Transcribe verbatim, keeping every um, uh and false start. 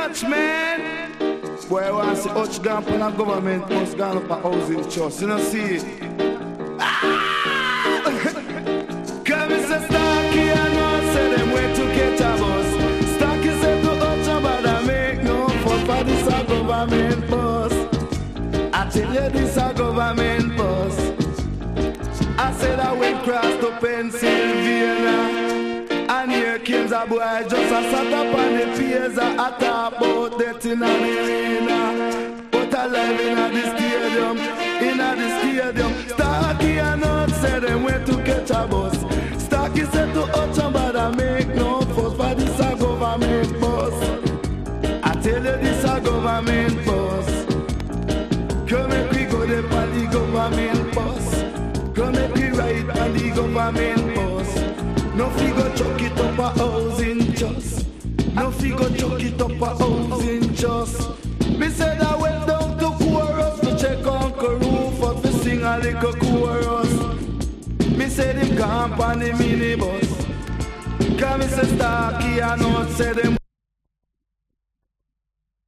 much, man. Boy, I want to see Hutch gone on a government bus gone up a housing trust. You know, see it? Ah! Come and say Starkey, I know, say them way to catch a bus. Starkey said to Hutch, but I make no fuss for this a government bus. I tell you, this a government bus. I said I went across to Pennsylvania. And here comes a boy just a sat up on the piers a talk about death in the arena. But alive in the stadium, in the stadium. Starkey and Hutch said them went to catch a bus. Starkey said to Hutch, but I make no fuss for this a government bus. I tell you this a government bus. Come make we go there for the government bus. Come make we ride on the government bus. No figure chuck it up a housing just. No figure chuck it up a housing just. Me said I went down to chorus to check Uncle Rufus to sing a little chorus. Me said him camp on the minibus. Cause me say Starkey and Hutch said them